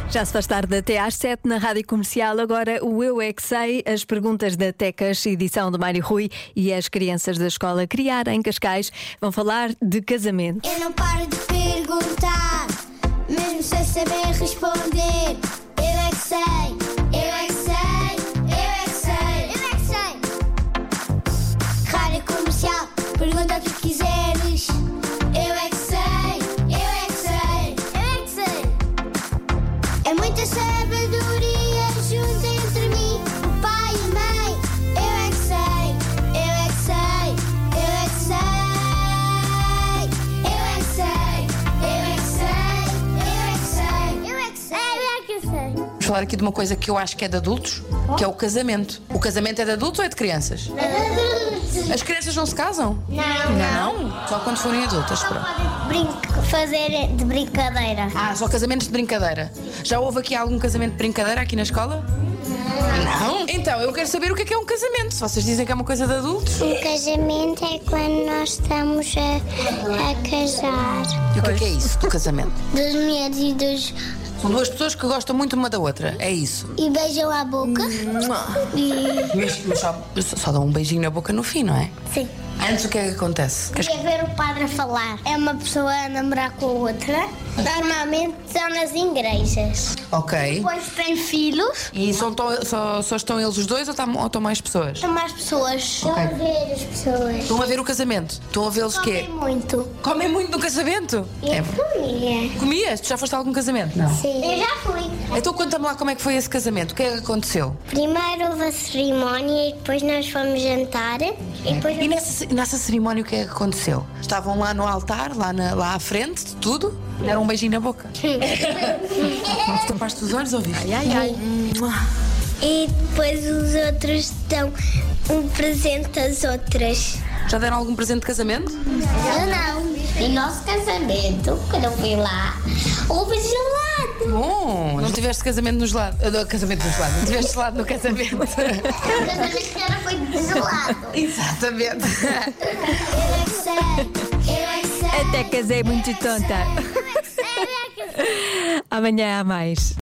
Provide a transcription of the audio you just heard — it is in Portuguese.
Já se faz tarde até às 7 na Rádio Comercial. Agora o Eu É Que Sei, as perguntas da Tecas, edição de Mário Rui, e as crianças da escola Criar em Cascais vão falar de casamento. Eu não paro de perguntar, mesmo sem saber responder. Eu é que sei, eu é que sei, eu é que sei, eu é que sei. Rádio Comercial, pergunta o que quiseres. Eu é que sei, eu é que sei, eu é que sei. É muita sabedoria junto entre mim, o pai e a mãe. Eu é que sei, eu é que sei, eu é que sei. Eu é que sei, eu é que sei, eu é que sei, eu é que sei, eu é que sei. Vamos falar aqui de uma coisa que eu acho que é de adultos, que é o casamento. O casamento é de adultos ou é de crianças? As crianças não se casam? Não? Só quando forem adultas, pronto. Fazer de brincadeira. Só casamentos de brincadeira. Já houve aqui algum casamento de brincadeira aqui na escola? Não? Então, eu quero saber o que é um casamento. Se vocês dizem que é uma coisa de adultos. Um casamento é quando nós estamos a casar. E o que é isso do casamento? Das mulheres e dos. São duas pessoas que gostam muito uma da outra, é isso. E beijam a boca. Mas só dão um beijinho na boca no fim, não é? Sim. Antes o que é que acontece? Quer ver o padre a falar? É uma pessoa a namorar com a outra. Normalmente são nas igrejas. Ok. Depois tem filhos. E só estão eles os dois ou estão mais pessoas? São mais pessoas. Estão a ver as pessoas. Estão a ver o casamento? Estão a vê-los quê? Comem muito. Comem muito no casamento? E comia. Comias? Tu já foste a algum casamento? Não. Sim. Eu já fui. Então conta-me lá como é que foi esse casamento. O que é que aconteceu? Primeiro houve a cerimónia e depois nós fomos jantar. E depois E nessa cerimónia o que é que aconteceu? Estavam lá no altar, lá à frente de tudo? Deram um beijinho na boca? Não te tapaste os olhos ou viste? E depois os outros dão um presente às outras. Já deram algum presente de casamento? Eu não. No nosso casamento, quando eu fui lá, houve gelado. Bom, não tiveste casamento no gelado. Casamento no gelado, não tiveste gelado no casamento. O casamento era foi de gelado. Exatamente. Eu é que sei, eu é que sei. A Tecas é muito tonta. Eu é que sei, eu é que sei. Amanhã há mais.